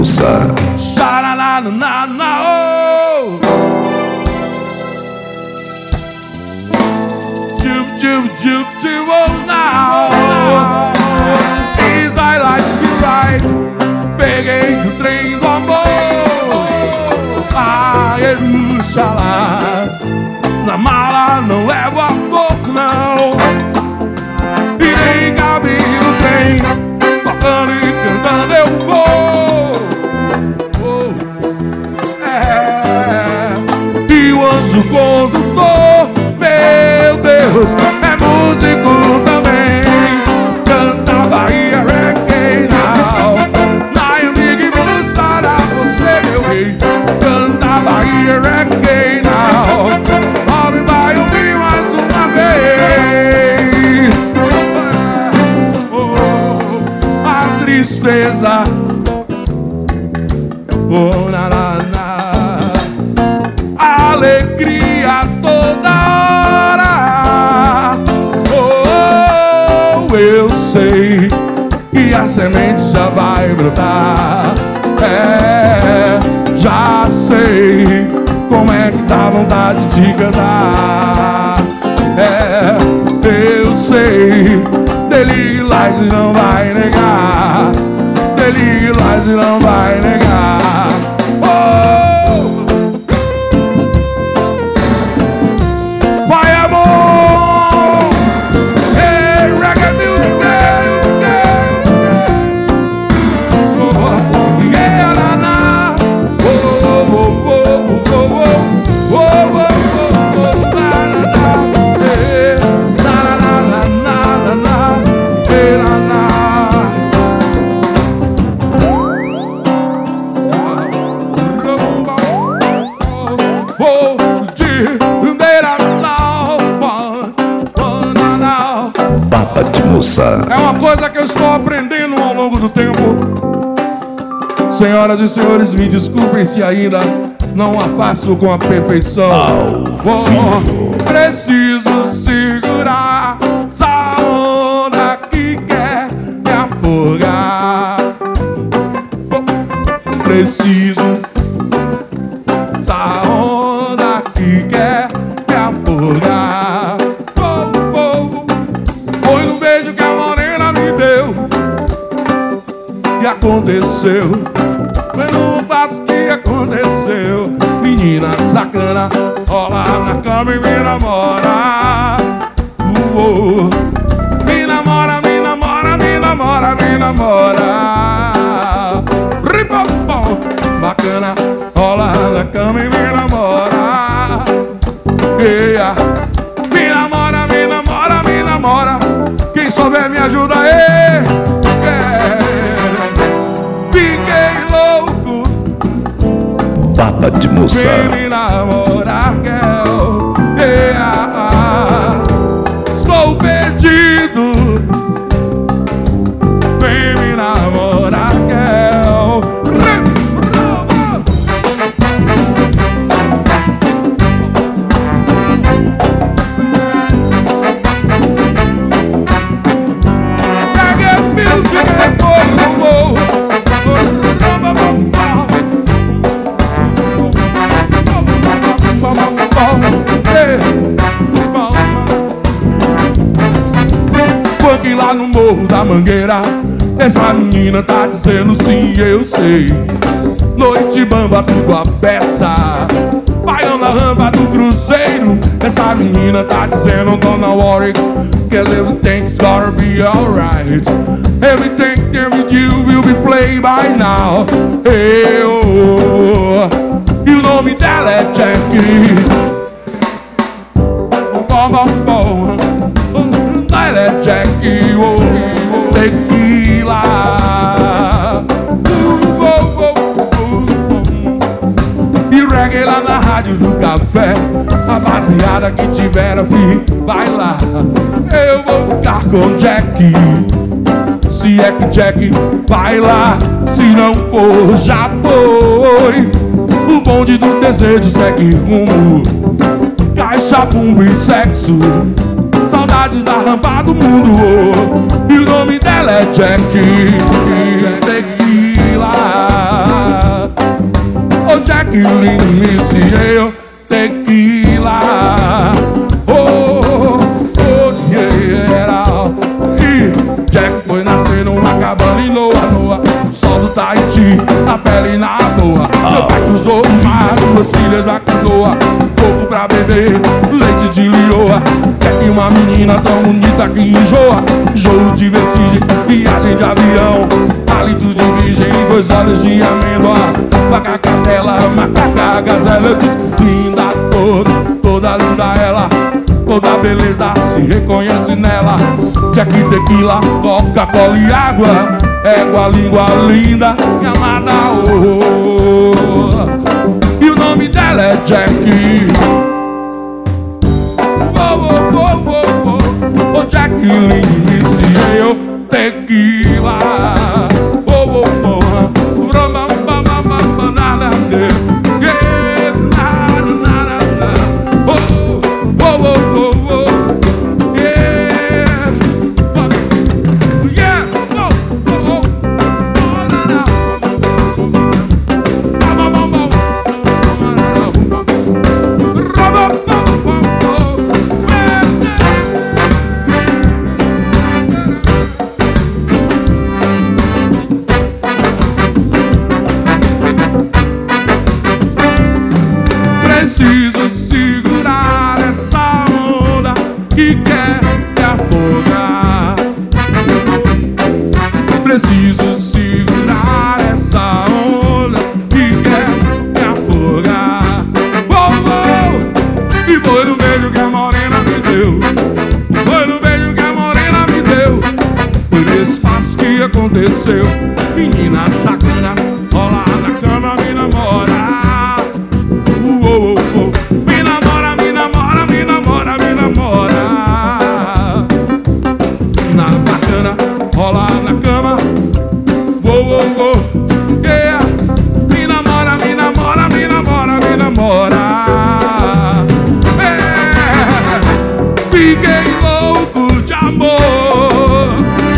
Moça. Things I like to write. Peguei o trem do amor a Jerusalém. Na mala não levo a pouco não, e nem cabe no trem. Tocando e cantando eu vou. E o anjo condutor, meu Deus, é músico também. Canta Bahia Reggae now. Na amiga vamos para você, meu rei. Canta Bahia Reggae now. Pobre vai ouvir mais uma vez. A tristeza. Oh, na, na, na. A alegria toda hora. Oh, eu sei que a semente já vai brotar. Já sei como é que dá vontade de cantar. Eu sei, Deli Lies não vai negar. Deli Lies não vai negar. Vai amor, hey, reggae music, yeah, na na, Baba de Moça. É uma coisa que eu estou aprendendo ao longo do tempo. Senhoras e senhores, me desculpem se ainda não a faço com a perfeição. Preciso segurar essa onda que quer me afogar. Preciso essa onda que quer me afogar. Foi no beijo que a morena me deu e aconteceu. Foi no passo que aconteceu. Menina sacana, rola na cama e me namora. Me namora, me namora, me namora, me namora. Ripopom, bacana, rola na cama e me namora. Yeah. Me namora, me namora, me namora. Quem souber me ajuda aí. Fiquei louco. Baba de Moça. Vem me namorar, girl. Yeah. Estou perdido. Vem me namorar, girl. Reggae music, funk lá no Morro da Mangueira. Essa menina tá dizendo sim, eu sei. Noite bamba, tudo a peça. Baião na rampa do Cruzeiro. Essa menina tá dizendo don't worry, cause everything's gonna be alright. Everything with you will be played by now. Hey, oh, e o nome dela é Jackie. Bom, bom, bom. Ela é Jackie, oh, tequila. E reggae lá na rádio do café. Rapaziada que tiver a fim, vai lá. Eu vou ficar com Jackie. Se é que Jackie vai lá, se não for, já foi. O bonde do desejo segue rumo. Caixa, bumbo e sexo. Saudades da rampa do mundo, oh. E o nome dela é Jackie. Tequila. Jacqueline Ciel Tequila. Oh, yeah. E Jack foi nascer numa cabana em Loa, sol do Tahiti, a pele na boa. Meu pai cruzou o mar, duas filhas na canoa, pouco pra beber, leite de lioa. Jack, uma menina tão bonita que enjoa, jogo de vertigem, viagem de avião, palito de virgem, dois olhos de amêndoa, vaca, cadela, macaca, gazela. Eu disse, linda, toda linda ela, toda beleza se reconhece nela. Jack, tequila, Coca-Cola e água, égua, língua linda e amada. E o nome dela é Jack. Jacqueline Ciel Tequila. Preciso segurar essa onda que quer me afogar. Preciso segurar essa onda que quer me afogar. E foi no beijo que a morena me deu, foi no beijo que a morena me deu, foi nesse fato que aconteceu. Menina sacana, rola na cama, me namora. Me namora, me namora, me namora, me namora. Na bacana, rola na cama. Yeah. Me namora, me namora, me namora, me namora. Fiquei louco de amor.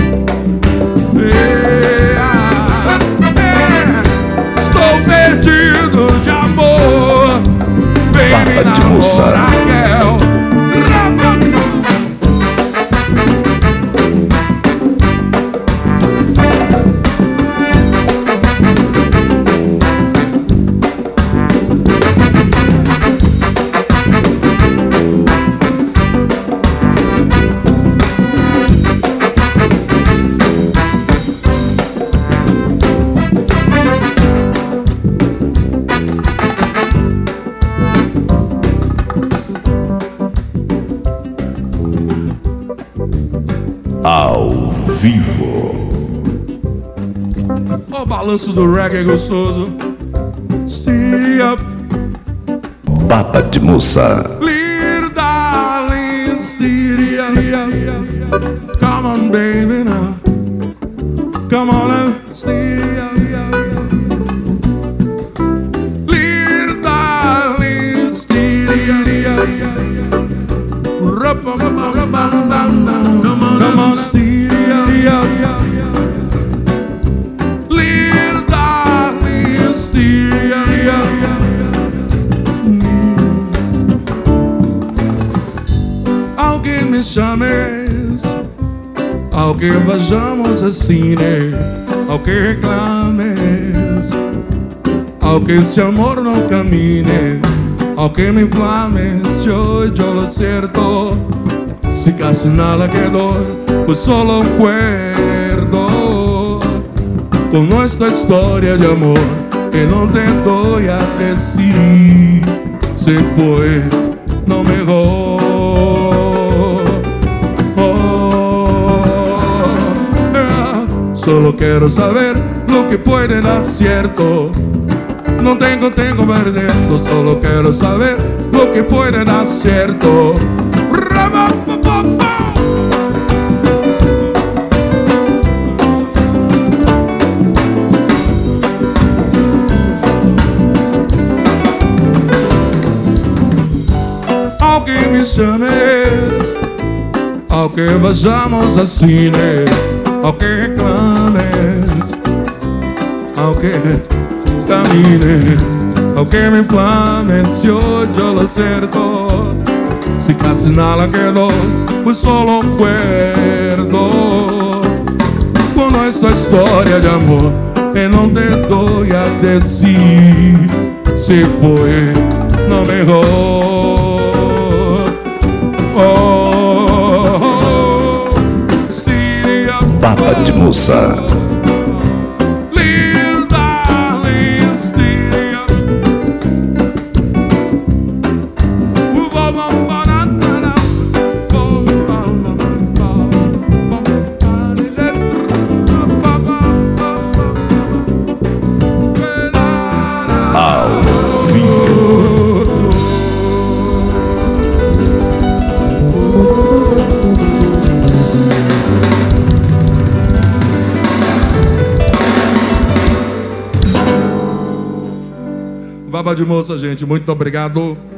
Estou perdido de amor. Baba de Moça. Ao vivo. O balanço do reggae gostoso. Steady up, Baba de Moça. little darling, steady up. Come on, baby, now. Come on and steady up. Little darling, steady up. Come on, steady up. Little darling, steady up. Alguém me chames, alguém vajamos a cine, alguém reclames, alguém esse amor não camine, alguém me inflame, se hoy yo lo cierto, si casi nada quedó, fue solo un cuerdo, con nuestra historia de amor, que no te doy a decir, se fue, no mejor. Solo quiero saber lo que puede dar cierto. No tengo perdiendo. Solo quiero saber lo que puede dar cierto. Aunque me llames, aunque vayamos al cine, aunque reclames, aunque camine, aunque mi plan es yo lo cierto. Si casi nada quedó, pues solo un recuerdo. Con nuestra historia de amor, eu não te doy a decir se foi não mejor. Síria, Papa de Moça. Papa de Moça, gente, muito obrigado.